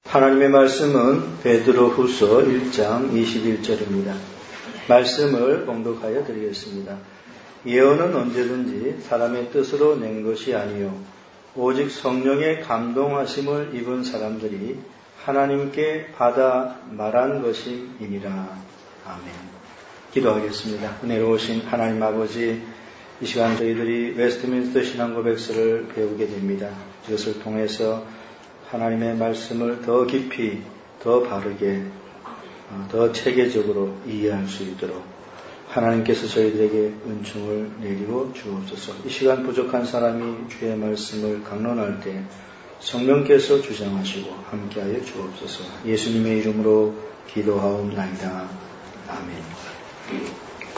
하나님의 말씀은 베드로후서 1장 21절입니다. 말씀을 봉독하여 드리겠습니다. 예언은 언제든지 사람의 뜻으로 낸 것이 아니요 오직 성령의 감동하심을 입은 사람들이 하나님께 받아 말한 것임이니라. 아멘. 기도하겠습니다. 은혜로우신 하나님 아버지, 이 시간 저희들이 웨스트민스터 신앙고백서를 배우게 됩니다. 이것을 통해서 하나님의 말씀을 더 깊이, 더 바르게, 더 체계적으로 이해할 수 있도록 하나님께서 저희들에게 은총을 내리고 주옵소서. 이 시간 부족한 사람이 주의 말씀을 강론할 때 성령께서 주장하시고 함께하여 주옵소서. 예수님의 이름으로 기도하옵나이다. 아멘.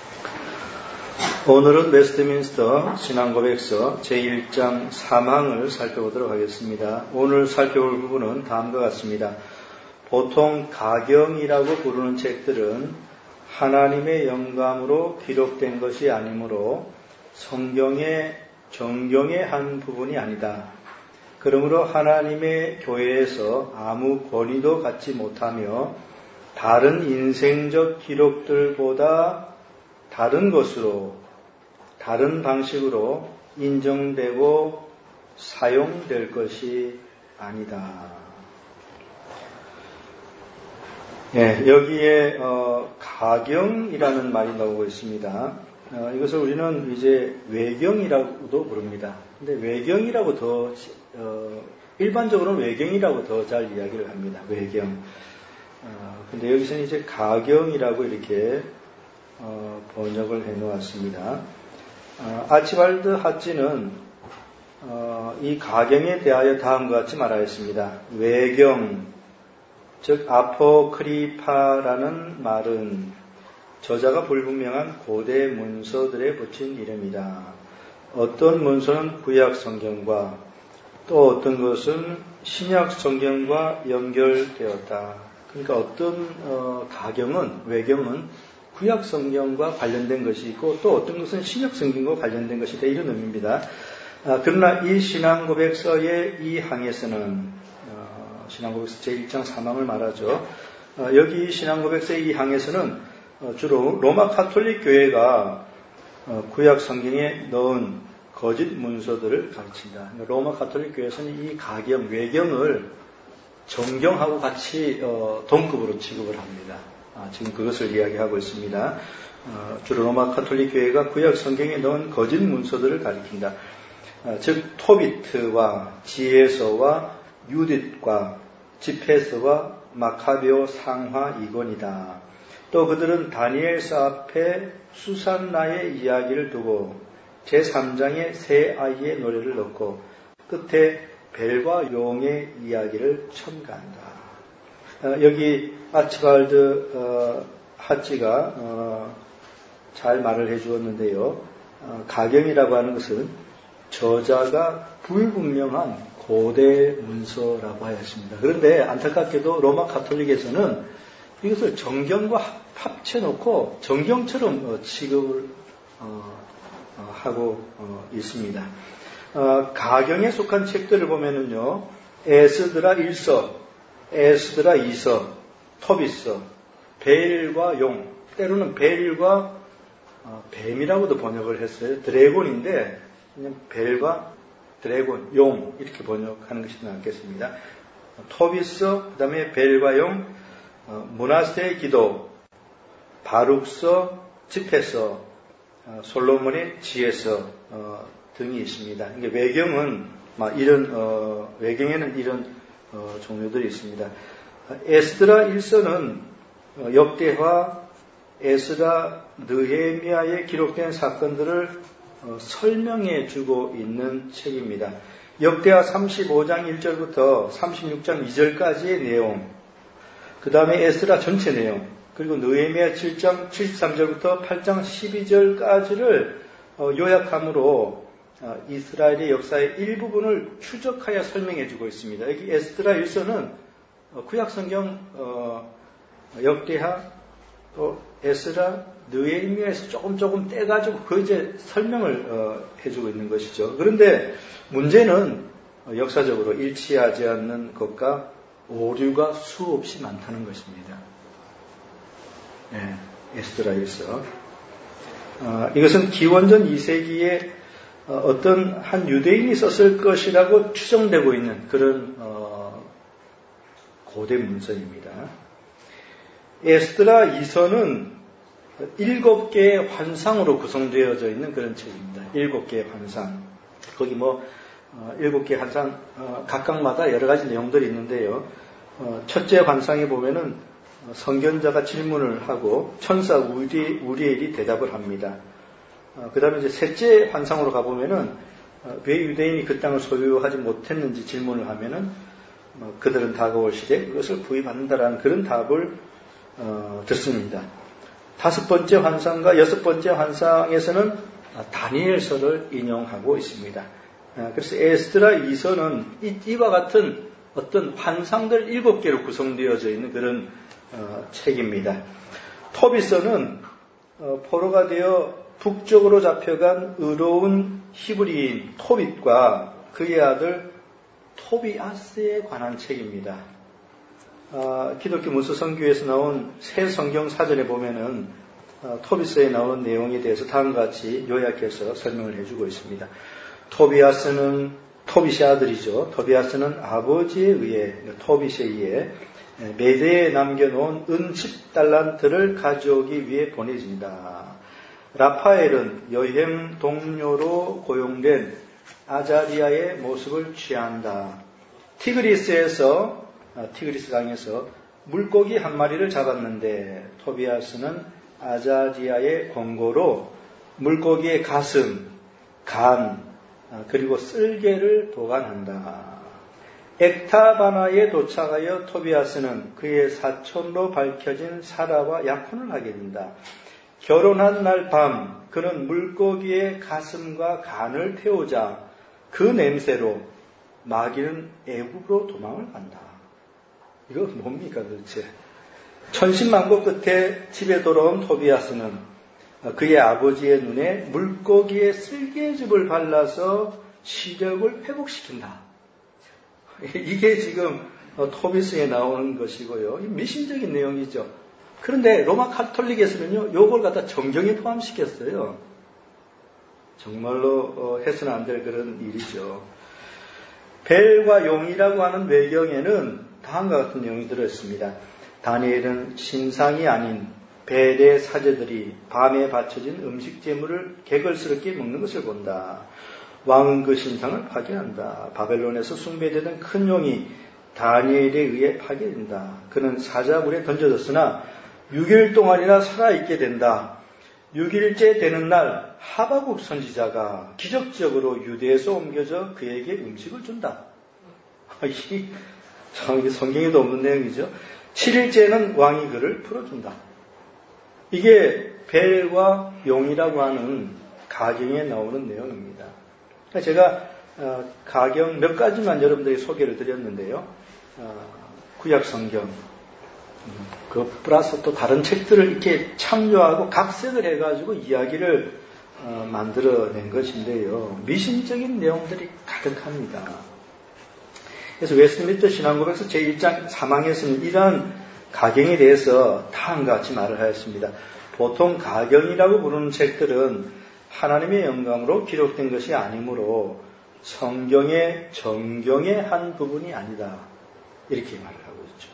오늘은 웨스트민스터 신앙고백서 제1장 3항을 살펴보도록 하겠습니다. 오늘 살펴볼 부분은 다음과 같습니다. 보통 가경이라고 부르는 책들은 하나님의 영감으로 기록된 것이 아니므로 성경의 정경의 한 부분이 아니다. 그러므로 하나님의 교회에서 아무 권위도 갖지 못하며 다른 인생적 기록들보다 다른 것으로 다른 방식으로 인정되고 사용될 것이 아니다. 여기에 가경이라는 말이 나오고 있습니다. 이것을 우리는 이제 외경이라고도 부릅니다. 근데 외경이라고 더 일반적으로는 외경이라고 더 잘 이야기를 합니다. 외경. 근데 여기서는 이제 가경이라고 이렇게 번역을 해 놓았습니다. 아치발드 핫지는 이 가경에 대하여 다음과 같이 말하였습니다. 외경, 즉 아포크리파라는 말은 저자가 불분명한 고대 문서들에 붙인 이름이다. 어떤 문서는 구약 성경과 또 어떤 것은 신약 성경과 연결되었다. 그러니까 어떤 가경은, 외경은 구약 성경과 관련된 것이 있고 또 어떤 것은 신약 성경과 관련된 것이다. 이런 의미입니다. 그러나 이 신앙고백서의 이 항에서는 신앙고백서 제1장 3항을 말하죠. 여기 신앙고백서의 이 항에서는 주로 로마 가톨릭 교회가 구약 성경에 넣은 거짓 문서들을 가르친다. 로마 가톨릭 교회에서는 이 가경, 외경을 정경하고 같이 동급으로 취급을 합니다. 지금 그것을 이야기하고 있습니다. 주로 로마 가톨릭 교회가 구약 성경에 넣은 거짓 문서들을 가리킨다. 즉 토비트와 지혜서와 유딧과 집회서와 마카베오 상하 이건이다. 또 그들은 다니엘서 앞에 수산나의 이야기를 두고 제3장에 새 아이의 노래를 넣고 끝에 벨과 용의 이야기를 첨가한다. 여기 아치발드 핫지가 잘 말을 해주었는데요. 가경이라고 하는 것은 저자가 불분명한 고대 문서라고 하였습니다. 그런데 안타깝게도 로마 가톨릭에서는 이것을 정경과 합쳐놓고 정경처럼 취급을 하고 있습니다. 가경에 속한 책들을 보면은요, 에스드라 1서, 에스드라 2서, 토비서, 벨과 용, 때로는 벨과 뱀이라고도 번역을 했어요. 드래곤인데 그냥 벨과 드래곤, 용 이렇게 번역하는 것이 낫겠습니다. 토비서, 그 다음에 벨과 용, 문하세의 기도, 바룩서, 집회서, 솔로몬의 지혜서 등이 있습니다. 그러니까 외경은 이런 외경에는 이런 종류들이 있습니다. 에스드라 1서는 역대하, 에스라, 느헤미야에 기록된 사건들을 설명해 주고 있는 책입니다. 역대하 35장 1절부터 36장 2절까지의 내용, 그 다음에 에스라 전체 내용, 그리고 느헤미야 7장 73절부터 8장 12절까지를 요약함으로 이스라엘의 역사의 일부분을 추적하여 설명해 주고 있습니다. 여기 에스드라 1서는 구약성경 역대하 또 에스라 느헤미야에서 조금 떼가지고 그 이제 설명을 해주고 있는 것이죠. 그런데 문제는 역사적으로 일치하지 않는 것과 오류가 수없이 많다는 것입니다. 에스드라에서. 이것은 기원전 2세기에 어떤 한 유대인이 썼을 것이라고 추정되고 있는 그런 고대 문서입니다. 에스드라 2서는 7개의 환상으로 구성되어져 있는 그런 책입니다. 7개의 환상. 거기 7개의 환상 각각마다 여러 가지 내용들이 있는데요. 첫째 환상에 보면은 선견자가 질문을 하고 천사 우리엘이 대답을 합니다. 그 다음에 이제 셋째 환상으로 가보면은 왜 유대인이 그 땅을 소유하지 못했는지 질문을 하면은 그들은 다가올 시대에 그것을 구입한다라는 그런 답을 듣습니다. 5번째 환상과 6번째 환상에서는 다니엘서를 인용하고 있습니다. 그래서 에스드라 2서는 이와 같은 어떤 환상들 7개로 구성되어져 있는 그런 책입니다. 토비서는 포로가 되어 북쪽으로 잡혀간 의로운 히브리인 토빗과 그의 아들 토비아스에 관한 책입니다. 기독교 문서선교에서 나온 새 성경 사전에 보면은 토비서에 나오는 내용에 대해서 다음과 같이 요약해서 설명을 해주고 있습니다. 토비아스는 토빗의 아들이죠. 토비아스는 아버지에 의해 토빗에 의해 메대에 남겨놓은 은 10달란트를 가져오기 위해 보내진다. 라파엘은 여행 동료로 고용된 아자리아의 모습을 취한다. 티그리스 강에서 물고기 한 마리를 잡았는데 토비아스는 아자리아의 권고로 물고기의 가슴, 간, 그리고 쓸개를 보관한다. 엑타바나에 도착하여 토비아스는 그의 사촌로 밝혀진 사라와 약혼을 하게 된다. 결혼한 날 밤 그는 물고기의 가슴과 간을 태우자 그 냄새로 마귀는 애굽으로 도망을 간다. 이거 뭡니까 도대체? 천신만고 끝에 집에 돌아온 토비아스는 그의 아버지의 눈에 물고기의 쓸개즙을 발라서 시력을 회복시킨다. 이게 지금 토비스에 나오는 것이고요. 미신적인 내용이죠. 그런데 로마 카톨릭에서는요, 요걸 갖다 정경에 포함시켰어요. 정말로 해서는 안 될 그런 일이죠. 벨과 용이라고 하는 외경에는 다음과 같은 내용이 들어있습니다. 다니엘은 신상이 아닌 벨의 사제들이 밤에 바쳐진 음식 재물을 개걸스럽게 먹는 것을 본다. 왕은 그 신상을 파괴한다. 바벨론에서 숭배되던 큰 용이 다니엘에 의해 파괴된다. 그는 사자굴에 던져졌으나 6일 동안이나 살아있게 된다. 6일째 되는 날 하바국 선지자가 기적적으로 유대에서 옮겨져 그에게 음식을 준다. 이게 성경에도 없는 내용이죠. 7일째는 왕이 그를 풀어준다. 이게 벨과 용이라고 하는 가경에 나오는 내용입니다. 제가 가경 몇 가지만 여러분들에게 소개를 드렸는데요. 구약 성경, 그 플러스 또 다른 책들을 이렇게 참조하고 각색을 해가지고 이야기를 만들어낸 것인데요. 미신적인 내용들이 가득합니다. 그래서 웨스트민스터 신앙고백서 제1장 3항에서는 이러한 가경에 대해서 다음과 같이 말을 하였습니다. 보통 가경이라고 부르는 책들은 하나님의 영감으로 기록된 것이 아니므로 성경의 정경의 한 부분이 아니다. 이렇게 말을 하고 있죠.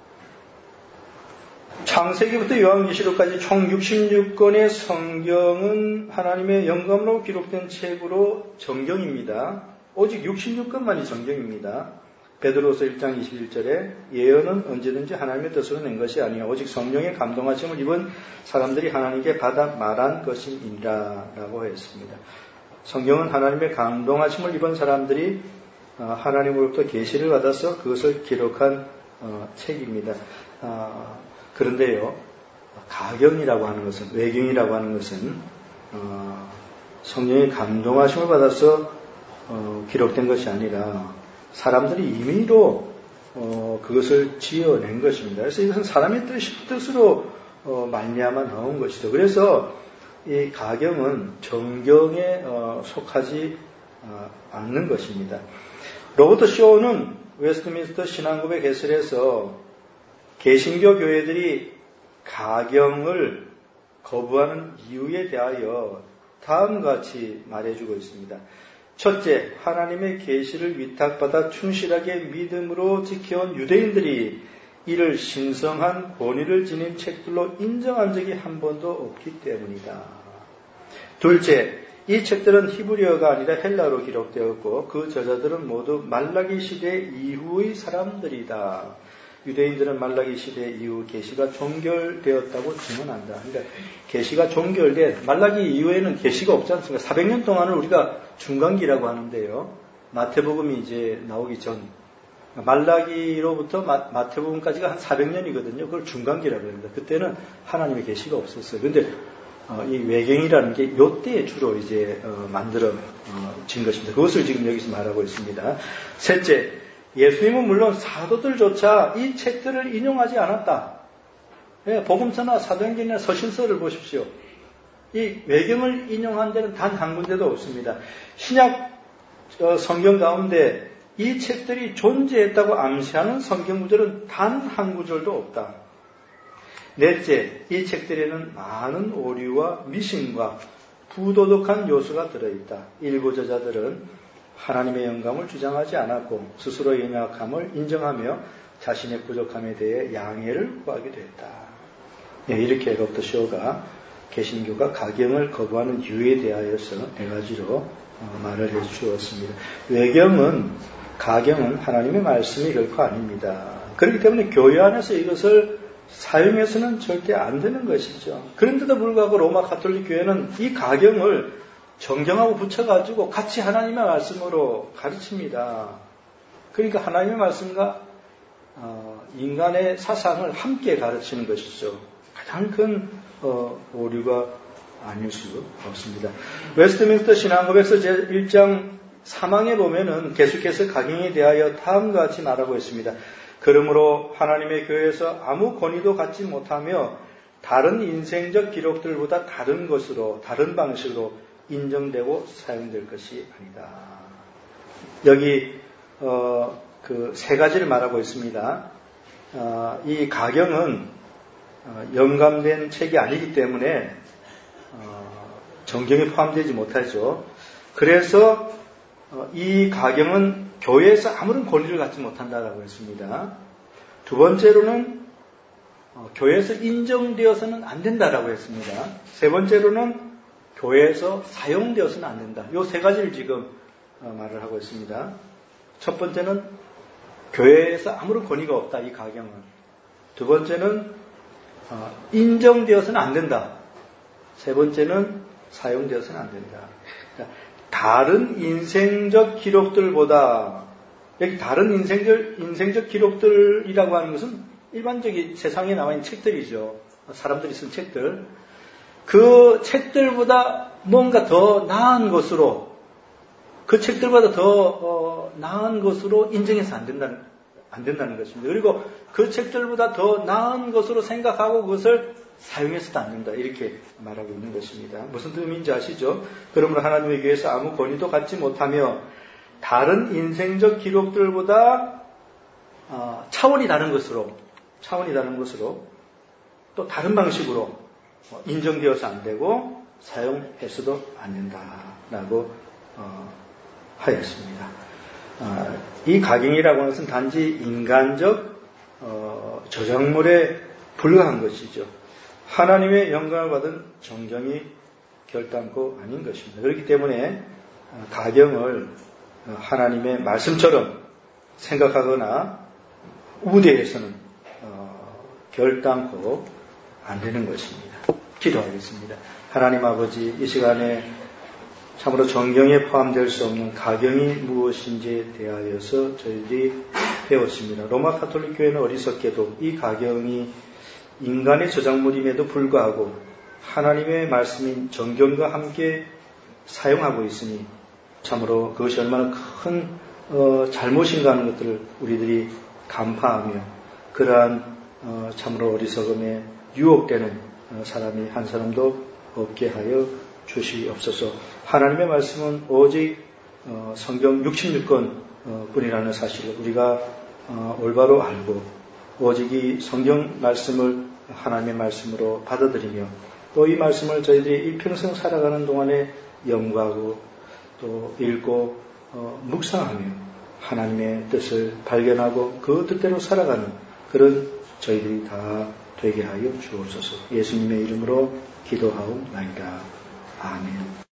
창세기부터 요한계시록까지 총 66권의 성경은 하나님의 영감으로 기록된 책으로 정경입니다. 오직 66권만이 정경입니다. 베드로서 1장 21절에 예언은 언제든지 하나님의 뜻으로 낸 것이 아니요 오직 성령의 감동하심을 입은 사람들이 하나님께 받아 말한 것이니라 라고 했습니다. 성경은 하나님의 감동하심을 입은 사람들이 하나님으로부터 계시를 받아서 그것을 기록한 책입니다. 그런데요, 가경이라고 하는 것은, 외경이라고 하는 것은 성령의 감동하심을 받아서 기록된 것이 아니라 사람들이 임의로 그것을 지어낸 것입니다. 그래서 이것은 사람의 뜻으로 말미암아 나온 것이죠. 그래서 이 가경은 정경에 속하지 않는 것입니다. 로버트 쇼는 웨스트민스터 신앙고백 해설에서 개신교 교회들이 가경을 거부하는 이유에 대하여 다음과 같이 말해주고 있습니다. 첫째, 하나님의 계시를 위탁받아 충실하게 믿음으로 지켜온 유대인들이 이를 신성한 권위를 지닌 책들로 인정한 적이 한 번도 없기 때문이다. 둘째, 이 책들은 히브리어가 아니라 헬라어로 기록되었고 그 저자들은 모두 말라기 시대 이후의 사람들이다. 유대인들은 말라기 시대 이후 계시가 종결되었다고 증언한다. 그러니까 계시가 종결된 말라기 이후에는 계시가 없지 않습니까? 400년 동안을 우리가 중간기라고 하는데요. 마태복음이 이제 나오기 전 말라기로부터 마태복음까지가 한 400년이거든요. 그걸 중간기라고 합니다. 그때는 하나님의 계시가 없었어요. 그런데 이 외경이라는 게 요때에 주로 이제 만들어진 것입니다. 그것을 지금 여기서 말하고 있습니다. 셋째, 예수님은 물론 사도들조차 이 책들을 인용하지 않았다. 복음서나 사도행전이나 서신서를 보십시오. 이 외경을 인용한 데는 단 한 군데도 없습니다. 신약 성경 가운데 이 책들이 존재했다고 암시하는 성경 구절은 단 한 구절도 없다. 넷째, 이 책들에는 많은 오류와 미신과 부도덕한 요소가 들어있다. 일부 저자들은 하나님의 영감을 주장하지 않았고 스스로의 연약함을 인정하며 자신의 부족함에 대해 양해를 구하기도 했다. 이렇게 럽더 쇼가 개신교가 가경을 거부하는 이유에 대하여서 네 가지로 말을 해주었습니다. 가경은 하나님의 말씀이 결코 아닙니다. 그렇기 때문에 교회 안에서 이것을 사용해서는 절대 안 되는 것이죠. 그런데도 불구하고 로마 가톨릭 교회는 이 가경을 정경하고 붙여가지고 같이 하나님의 말씀으로 가르칩니다. 그러니까 하나님의 말씀과 인간의 사상을 함께 가르치는 것이죠. 가장 큰 오류가 아닐 수 없습니다. 웨스트민스터 신앙고백서 제1장 3항에 보면은 계속해서 가경에 대하여 다음과 같이 말하고 있습니다. 그러므로 하나님의 교회에서 아무 권위도 갖지 못하며 다른 인생적 기록들보다 다른 방식으로 인정되고 사용될 것이 아니다. 여기 그 세 가지를 말하고 있습니다. 이 가경은 영감된 책이 아니기 때문에 정경에 포함되지 못하죠. 그래서 이 가경은 교회에서 아무런 권리를 갖지 못한다라고 했습니다. 두 번째로는 교회에서 인정되어서는 안 된다라고 했습니다. 세 번째로는 교회에서 사용되어서는 안 된다. 이 세 가지를 지금 말을 하고 있습니다. 첫 번째는 교회에서 아무런 권위가 없다. 이 가경은. 두 번째는 인정되어서는 안 된다. 세 번째는 사용되어서는 안 된다. 그러니까 다른 인생적 기록들보다 여기 다른 인생적 기록들이라고 하는 것은 일반적인 세상에 나와 있는 책들이죠. 사람들이 쓴 책들. 그 책들보다 뭔가 더 나은 것으로 그 책들보다 더 나은 것으로 인정해서 안 된다는 것입니다. 그리고 그 책들보다 더 나은 것으로 생각하고 그것을 사용해서도 안 된다. 이렇게 말하고 있는 것입니다. 무슨 뜻인지 아시죠? 그러므로 하나님의 교회에서 아무 권위도 갖지 못하며 다른 인생적 기록들보다 차원이 다른 것으로 또 다른 방식으로 인정되어서 안 되고 사용해서도 안 된다라고 하였습니다. 이 가경이라고 하는 것은 단지 인간적 저작물에 불과한 것이죠. 하나님의 영광을 받은 정경이 결단코 아닌 것입니다. 그렇기 때문에 가경을 하나님의 말씀처럼 생각하거나 우대해서는 결단코 안 되는 것입니다. 기도하겠습니다. 하나님 아버지, 이 시간에 참으로 정경에 포함될 수 없는 가경이 무엇인지에 대하여서 저희들이 배웠습니다. 로마 가톨릭 교회는 어리석게도 이 가경이 인간의 저작물임에도 불구하고 하나님의 말씀인 정경과 함께 사용하고 있으니 참으로 그것이 얼마나 큰 잘못인가 하는 것들을 우리들이 간파하며 그러한 참으로 어리석음에 유혹되는 사람이 한 사람도 없게 하여 주시옵소서. 하나님의 말씀은 오직 성경 66권 뿐이라는 사실을 우리가 올바로 알고 오직 이 성경 말씀을 하나님의 말씀으로 받아들이며 또 이 말씀을 저희들이 일평생 살아가는 동안에 연구하고 또 읽고 묵상하며 하나님의 뜻을 발견하고 그 뜻대로 살아가는 그런 저희들이 다 되게 하여 주옵소서. 예수님의 이름으로 기도하옵나이다. 아멘.